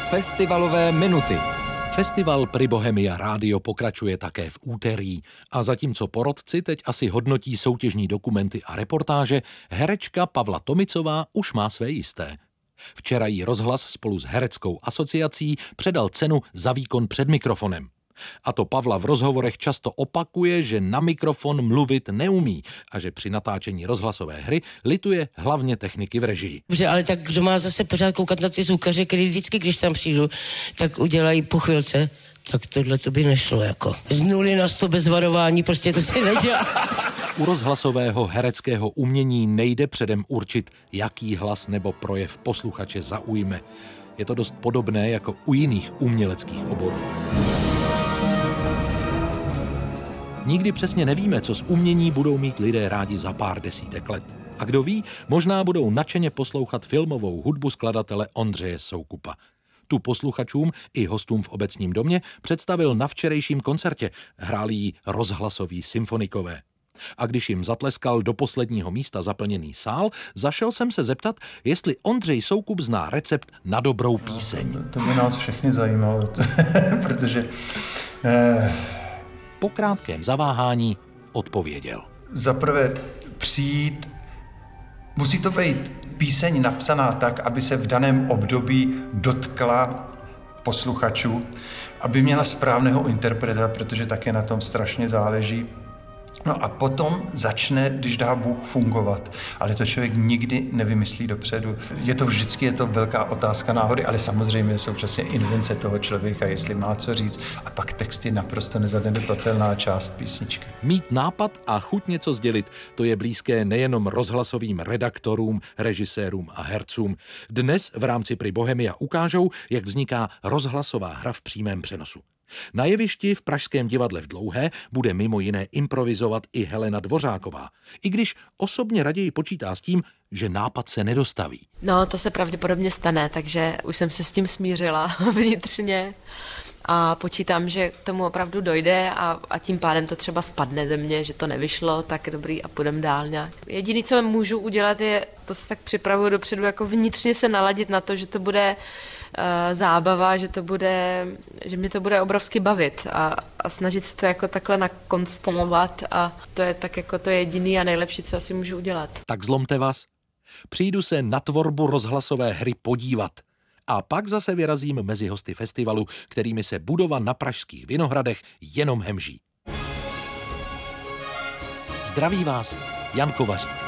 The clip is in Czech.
Festivalové minuty. Festival Pri Bohemia Rádio pokračuje také v úterý a zatímco porotci teď asi hodnotí soutěžní dokumenty a reportáže, herečka Pavla Tomicová už má své jisté. Včera jí Rozhlas spolu s Hereckou asociací předal cenu za výkon před mikrofonem. A to Pavla v rozhovorech často opakuje, že na mikrofon mluvit neumí a že při natáčení rozhlasové hry lituje hlavně techniky v režii. Ale tak kdo má zase pořád koukat na ty zvukaře, který vždycky, když tam přijdu, tak udělají po chvilce, tak tohle to by nešlo jako. Z 0 na 100 bez varování, prostě to se nedělá. U rozhlasového hereckého umění nejde předem určit, jaký hlas nebo projev posluchače zaujme. Je to dost podobné jako u jiných uměleckých oborů. Nikdy přesně nevíme, co z umění budou mít lidé rádi za pár desítek let. A kdo ví, možná budou nadšeně poslouchat filmovou hudbu skladatele Ondřeje Soukupa. Tu posluchačům i hostům v Obecním domě představil na včerejším koncertě, hráli jí rozhlasoví symfonikové. A když jim zatleskal do posledního místa zaplněný sál, zašel jsem se zeptat, jestli Ondřej Soukup zná recept na dobrou píseň. To by nás všechny zajímalo, protože... Po krátkém zaváhání odpověděl. Za prvé přijít, musí to být píseň napsaná tak, aby se v daném období dotkla posluchačů, aby měla správného interpreta, protože také na tom strašně záleží. No a potom začne, když dá Bůh, fungovat. Ale to člověk nikdy nevymyslí dopředu. Je to velká otázka náhody, ale samozřejmě současně invence toho člověka, jestli má co říct. A pak text je naprosto nezanedbatelná část písničky. Mít nápad a chuť něco sdělit, to je blízké nejenom rozhlasovým redaktorům, režisérům a hercům. Dnes v rámci Pri Bohemia ukážou, jak vzniká rozhlasová hra v přímém přenosu. Na jevišti v Pražském divadle v Dlouhé bude mimo jiné improvizovat i Helena Dvořáková, i když osobně raději počítá s tím, že nápad se nedostaví. No, to se pravděpodobně stane, takže už jsem se s tím smířila vnitřně a počítám, že k tomu opravdu dojde a tím pádem to třeba spadne ze mě, že to nevyšlo, tak dobrý a půjdem dál nějak. Jediné, co můžu udělat, je, to se tak připravuju dopředu, jako vnitřně se naladit na to, že to bude zábava, že mě to bude obrovsky bavit a snažit se to jako takhle nakonstelovat a to je tak jako to jediné a nejlepší, co asi můžu udělat. Tak zlomte vás. Přijdu se na tvorbu rozhlasové hry podívat. A pak zase vyrazím mezi hosty festivalu, kterými se budova na Pražských Vinohradech jenom hemží. Zdraví vás Jan Kovařík.